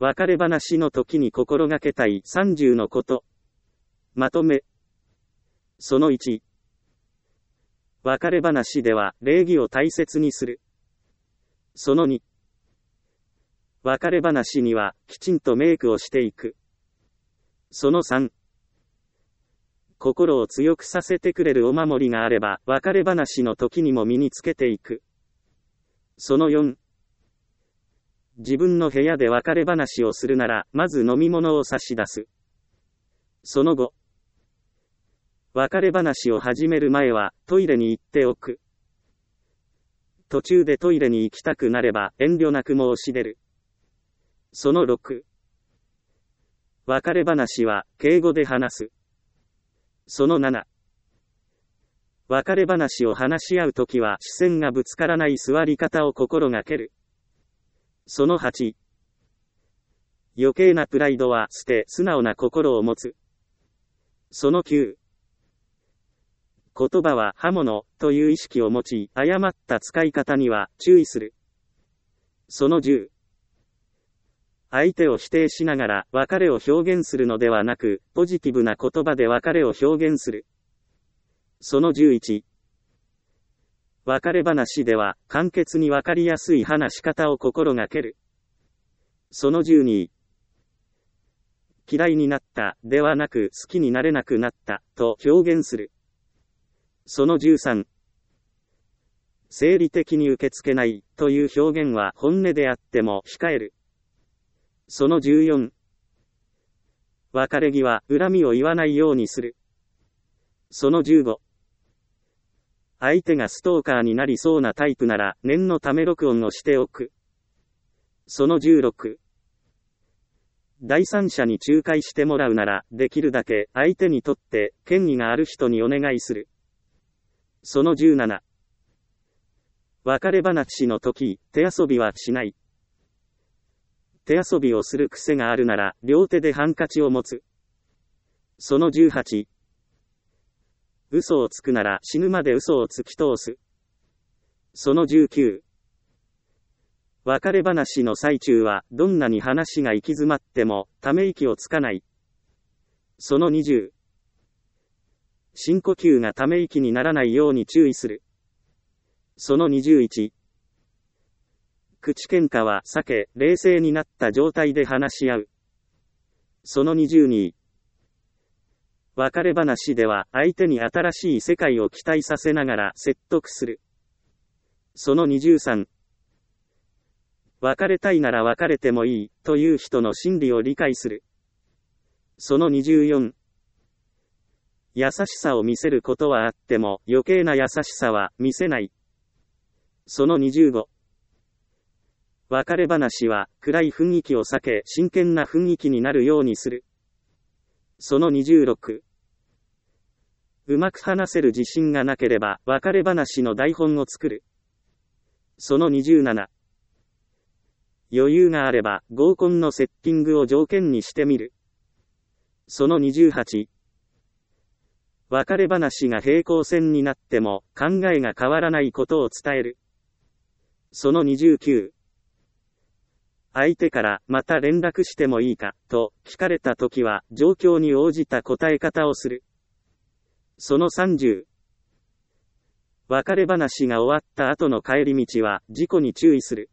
別れ話の時に心がけたい30のこと。まとめ。その1。別れ話では礼儀を大切にする。その2。別れ話にはきちんとメイクをしていく。その3。心を強くさせてくれるお守りがあれば別れ話の時にも身につけていく。その4。自分の部屋で別れ話をするならまず飲み物を差し出す。その5。別れ話を始める前はトイレに行っておく。途中でトイレに行きたくなれば遠慮なく申し出る。その6。別れ話は敬語で話す。その7。別れ話を話し合うときは視線がぶつからない座り方を心がける。その8。余計なプライドは捨て素直な心を持つ。その9。言葉は刃物という意識を持ち、誤った使い方には注意する。その10。相手を否定しながら別れを表現するのではなく、ポジティブな言葉で別れを表現する。その11。別れ話では簡潔にわかりやすい話し方を心がける。その12。嫌いになったではなく好きになれなくなったと表現する。その13。生理的に受け付けないという表現は本音であっても控える。その14。別れ際、恨みを言わないようにする。その15。相手がストーカーになりそうなタイプなら念のため録音をしておく。その16。第三者に仲介してもらうならできるだけ相手にとって権威がある人にお願いする。その17。別れ話の時、手遊びはしない。手遊びをする癖があるなら両手でハンカチを持つ。その18。嘘をつくなら死ぬまで嘘を突き通す。その19。別れ話の最中はどんなに話が行き詰まってもため息をつかない。その20。深呼吸がため息にならないように注意する。その21。口喧嘩は避け、冷静になった状態で話し合う。その22。別れ話では相手に新しい世界を期待させながら説得する。その23。別れたいなら別れてもいいという人の心理を理解する。その24。優しさを見せることはあっても余計な優しさは見せない。その25。別れ話は暗い雰囲気を避け真剣な雰囲気になるようにする。その26。うまく話せる自信がなければ別れ話の台本を作る。その27。余裕があれば合コンのセッティングを条件にしてみる。その28。別れ話が平行線になっても考えが変わらないことを伝える。その29。相手からまた連絡してもいいかと聞かれたときは状況に応じた答え方をする。その30。別れ話が終わった後の帰り道は事故に注意する。